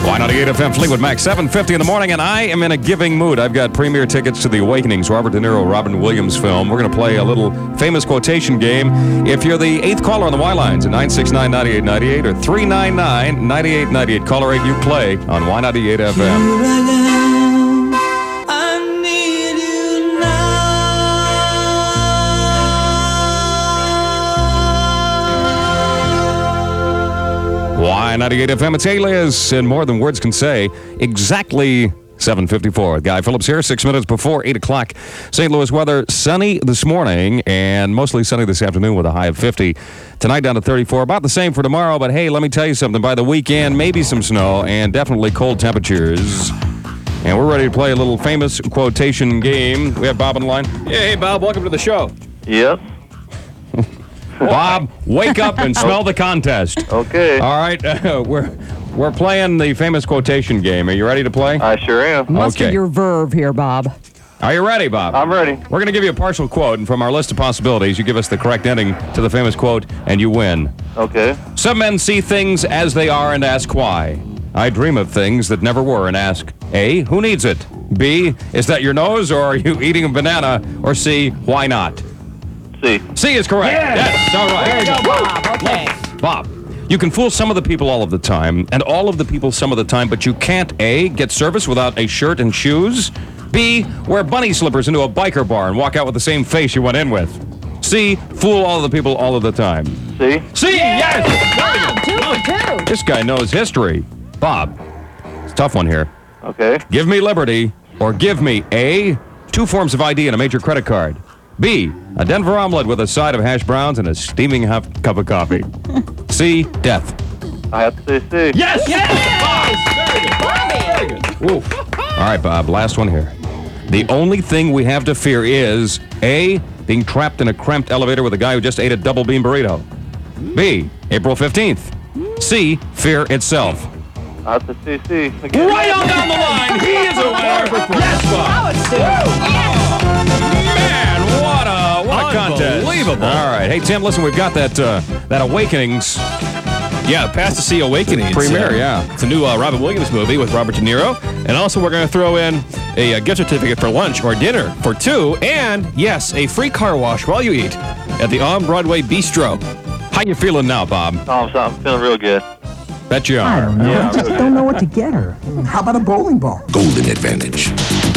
Y98 FM Fleetwood Mac, 7:50 in the morning, and I am in a giving mood. I've got premier tickets to The Awakenings, Robert De Niro, Robin Williams film. We're going to play a little famous quotation game. If you're the 8th caller on the Y lines at 969-9898 or 399-9898, caller 8, you play on Y98 FM. Y98 FM, it's Alias, and more than words can say. Exactly 7:54. Guy Phillips here, 6 minutes before 8 o'clock. St. Louis weather, sunny this morning and mostly sunny this afternoon with a high of 50. Tonight down to 34. About the same for tomorrow, but hey, let me tell you something. By the weekend, maybe some snow and definitely cold temperatures. And we're ready to play a little famous quotation game. We have Bob on the line. Yeah, hey, Bob, welcome to the show. Yep. Bob, wake up and smell the contest. Okay. All right, we're playing the famous quotation game. Are you ready to play? I sure am. Muster your verve here, Bob. Are you ready, Bob? I'm ready. We're going to give you a partial quote, and from our list of possibilities, you give us the correct ending to the famous quote, and you win. Okay. Some men see things as they are and ask why. I dream of things that never were and ask, A, who needs it? B, is that your nose, or are you eating a banana? Or C, why not? C. C is correct. Yes, all right. There you go, Bob. Okay. Bob, you can fool some of the people all of the time, and all of the people some of the time, but you can't A, get service without a shirt and shoes, B, wear bunny slippers into a biker bar and walk out with the same face you went in with, C, fool all of the people all of the time. C. C, yes! Bob, 2 for 2. This guy knows history. Bob, it's a tough one here. Okay. Give me liberty, or give me A, 2 forms of ID and a major credit card, B, a Denver omelet with a side of hash browns and a steaming cup of coffee. C, death. I have to say C. Yes! Yes! Very good. Oof. All right, Bob, last one here. The only thing we have to fear is A, being trapped in a cramped elevator with a guy who just ate a double bean burrito. B, April 15th. C, fear itself. I have to say C. Again. Right on down the line, he is a winner. Yes, Bob. Now it's 2. Man, what a contest. Unbelievable. All right. Hey, Tim, listen, we've got that Awakenings Yeah, Pass to See Awakenings. premiere, yeah. It's a new Robin Williams movie with Robert De Niro. And also we're going to throw in a gift certificate for lunch or dinner for 2. And, yes, a free car wash while you eat at the On-Broadway Bistro. How you feeling now, Bob? I'm feeling real good. Bet you are. I don't know. Yeah, I just don't know what to get her. How about a bowling ball? Golden advantage.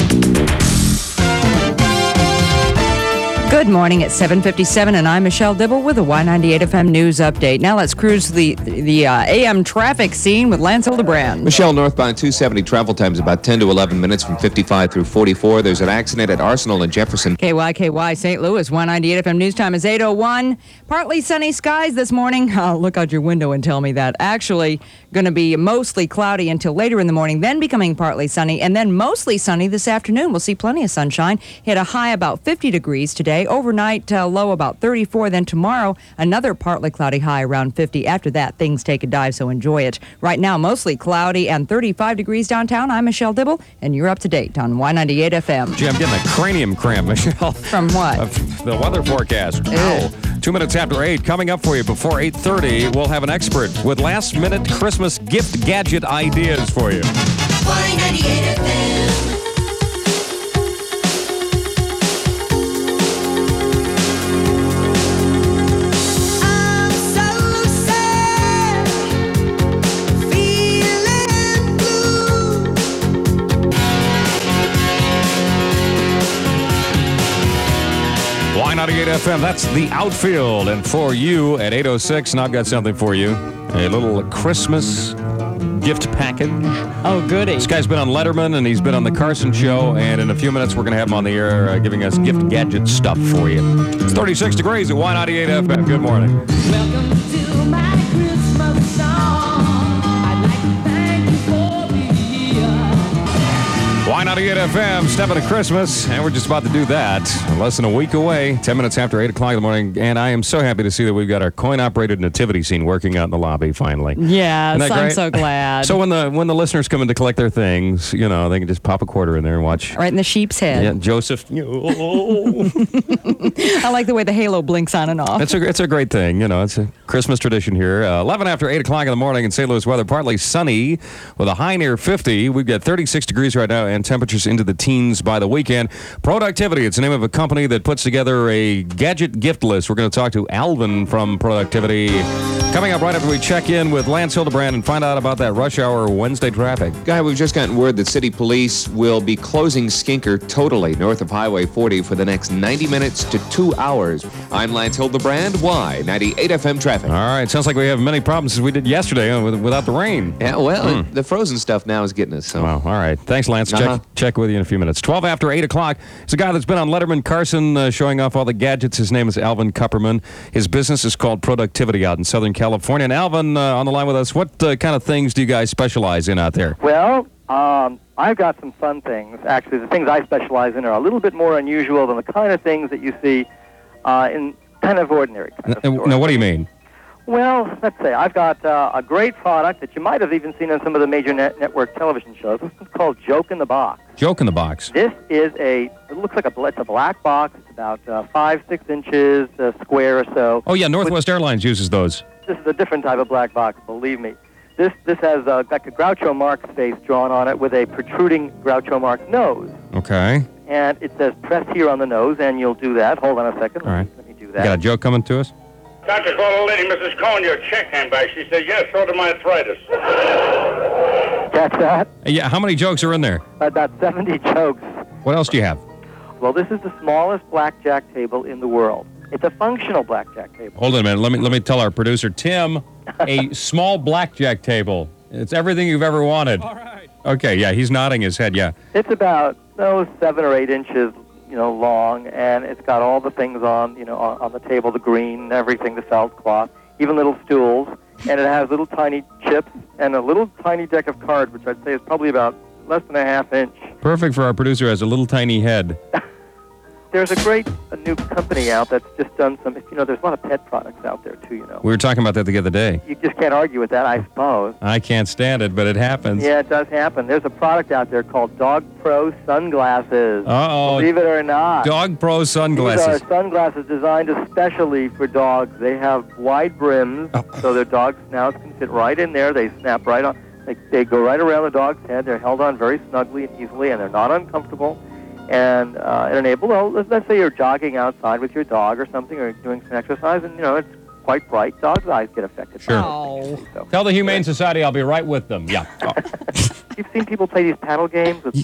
Good morning at 7:57, and I'm Michelle Dibble with a Y98 FM News Update. Now let's cruise the AM traffic scene with Lance Hildebrand. Michelle, northbound 270 travel times about 10 to 11 minutes from 55 through 44. There's an accident at Arsenal and Jefferson. KYKY St. Louis, Y98 FM News Time is 8:01. Partly sunny skies this morning. Look out your window and tell me that. Actually, going to be mostly cloudy until later in the morning, then becoming partly sunny, and then mostly sunny this afternoon. We'll see plenty of sunshine. Hit a high about 50 degrees today. Overnight low about 34. Then tomorrow, another partly cloudy high around 50. After that, things take a dive, so enjoy it. Right now, mostly cloudy and 35 degrees downtown. I'm Michelle Dibble, and you're up to date on Y98 FM. Gee, I'm getting a cranium cramp, Michelle. From what? The weather forecast. Ow. 2 minutes after 8. Coming up for you before 8:30, we'll have an expert with last-minute Christmas gift gadget ideas for you. Y98 FM. I'm so sad, feeling blue. Y98 FM, that's the outfield. And for you at 8:06, and I've got something for you. A little Christmas gift package. Oh, goody. This guy's been on Letterman, and he's been on the Carson Show, and in a few minutes, we're going to have him on the air giving us gift gadget stuff for you. It's 36 degrees at Y98 FM. Good morning. Welcome to my Christmas song. I'd like to thank you for the year. 98 FM, step into Christmas, and we're just about to do that. Less than a week away, 10 minutes after 8 o'clock in the morning, and I am so happy to see that we've got our coin-operated nativity scene working out in the lobby finally. Yes, Isn't that I'm great? so glad. So when the listeners come in to collect their things, you know, they can just pop a quarter in there and watch. right in the sheep's head. Yeah, Joseph. I like the way the halo blinks on and off. It's a great thing, you know. It's a Christmas tradition here. 11 after 8 o'clock in the morning in St. Louis weather, partly sunny with a high near 50. We've got 36 degrees right now and temperatures into the teens by the weekend. Productivity, it's the name of a company that puts together a gadget gift list. We're going to talk to Alvin from Productivity coming up right after we check in with Lance Hildebrand and find out about that rush hour Wednesday traffic. Guy, we've just gotten word that city police will be closing Skinker totally north of Highway 40 for the next 90 minutes to 2 hours. I'm Lance Hildebrand, Y98 FM traffic. All right, sounds like we have many problems as we did yesterday without the rain. Yeah, well, the frozen stuff now is getting us. So. Wow, all right. Thanks, Lance. Uh-huh. Check with you in a few minutes. 12 after 8 o'clock. It's a guy that's been on Letterman Carson showing off all the gadgets. His name is Alvin Kupperman. His business is called Productivity out in Southern California. And Alvin, on the line with us, what kind of things do you guys specialize in out there? Well, I've got some fun things. Actually, the things I specialize in are a little bit more unusual than the kind of things that you see in kind of ordinary kind of stores. Now, what do you mean? Well, let's say I've got a great product that you might have even seen on some of the major network television shows. It's called Joke in the Box. Joke in the box. This is it looks like it's a black box. It's about 5-6 inches square or so. Oh, yeah, Northwest Airlines uses those. This is a different type of black box, believe me. This has like a Groucho Marx face drawn on it with a protruding Groucho Marx nose. Okay. And it says press here on the nose, and you'll do that. Hold on a second. All right. Let me do You that. got a joke coming to us? Doctor called a lady, Mrs. Cohn, your check came back. She said, yes, so did my arthritis. Catch that? Yeah, how many jokes are in there? About 70 jokes. What else do you have? Well, this is the smallest blackjack table in the world. It's a functional blackjack table. Hold on a minute. Let me tell our producer, Tim, a small blackjack table. It's everything you've ever wanted. All right. Okay, yeah, he's nodding his head, yeah. It's about 7 or 8 inches, long, and it's got all the things on the table, the green, everything, the felt cloth, even little stools, and it has little tiny chips and a little tiny deck of cards, which I'd say is probably about less than a ½ inch. Perfect for our producer who has a little tiny head. There's a new company out that's just done some, there's a lot of pet products out there too, We were talking about that the other day. You just can't argue with that, I suppose. I can't stand it, but it happens. Yeah, it does happen. There's a product out there called Dog Pro Sunglasses. Uh-oh. Believe it or not. Dog Pro sunglasses. These are sunglasses designed especially for dogs. They have wide brims, so their dog's snouts can fit right in there. They snap right on. They go right around the dog's head. They're held on very snugly and easily, and they're not uncomfortable. And it enables, let's say you're jogging outside with your dog or something, or doing some exercise, and, it's quite bright. Dogs' eyes get affected. Sure. Oh. So. Tell the Humane Society I'll be right with them. Yeah. Oh. You've seen people play these paddle games with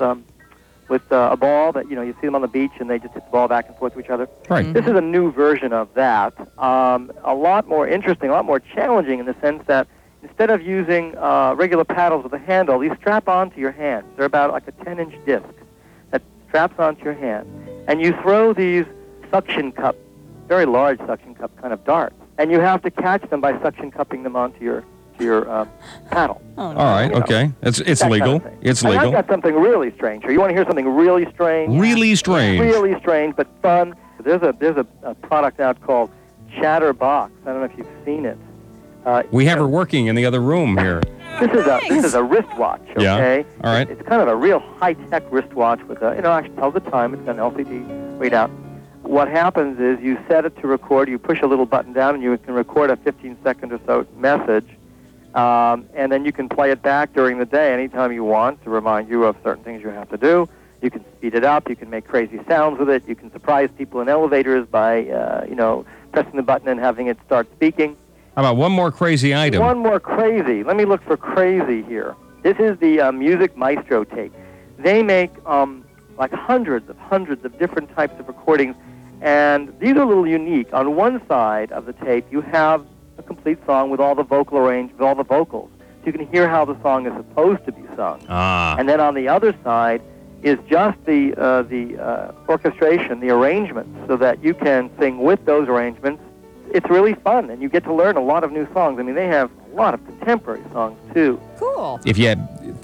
a ball that, you see them on the beach, and they just hit the ball back and forth to each other. Right. This is a new version of that. A lot more interesting, a lot more challenging in the sense that instead of using regular paddles with a handle, these strap onto your hands. They're about like a 10-inch disc that straps onto your hand. And you throw these suction cup, very large suction cup kind of darts, and you have to catch them by suction cupping them onto your paddle. Oh, no. All right, okay. It's That legal. kind of thing. It's And legal. I've got something really strange here. You want to hear something really strange? Really strange. Really strange, but fun. There's a product out called Chatterbox. I don't know if you've seen it. We have her working in the other room here. This is a wristwatch. Okay. Yeah. All right. It's kind of a real high-tech wristwatch with actually tells the time. It's got an LCD readout. What happens is you set it to record. You push a little button down, and you can record a 15-second or so message. And then you can play it back during the day anytime you want to remind you of certain things you have to do. You can speed it up. You can make crazy sounds with it. You can surprise people in elevators by, pressing the button and having it start speaking. How about one more crazy item? One more crazy. Let me look for crazy here. This is the Music Maestro tape. They make like hundreds of different types of recordings, and these are a little unique. On one side of the tape, you have a complete song with all the vocal arrangement, with all the vocals, so you can hear how the song is supposed to be sung. Ah. And then on the other side is just the orchestration, the arrangements, so that you can sing with those arrangements. It's really fun, and you get to learn a lot of new songs. I mean, they have a lot of contemporary songs, too. Cool. If you had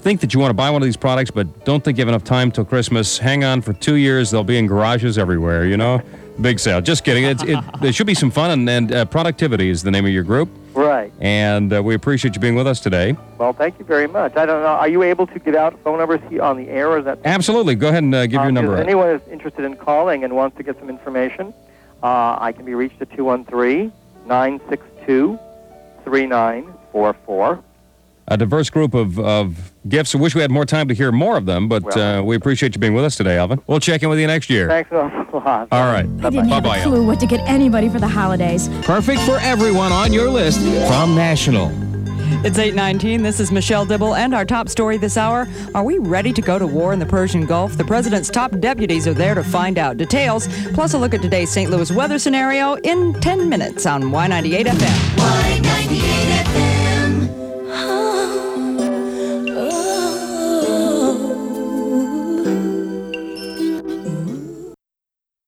think that you want to buy one of these products, but don't think you have enough time till Christmas, hang on for 2 years. They'll be in garages everywhere, you know? Big sale. Just kidding. There should be some fun, and Productivity is the name of your group. Right. And we appreciate you being with us today. Well, thank you very much. I don't know. Are you able to give out phone numbers here on the air? Or is that Absolutely. Go ahead and give your number If out. anyone is interested in calling and wants to get some information, I can be reached at 213-962-3944. A diverse group of gifts. I wish we had more time to hear more of them, but we appreciate you being with us today, Alvin. We'll check in with you next year. Thanks an awful lot. All right. I didn't have Bye-bye, a clue what to get anybody for the holidays. Perfect for everyone on your list from National. It's 8:19. This is Michelle Dibble, and our top story this hour. Are we ready to go to war in the Persian Gulf? The president's top deputies are there to find out details, plus a look at today's St. Louis weather scenario in 10 minutes on Y98 FM.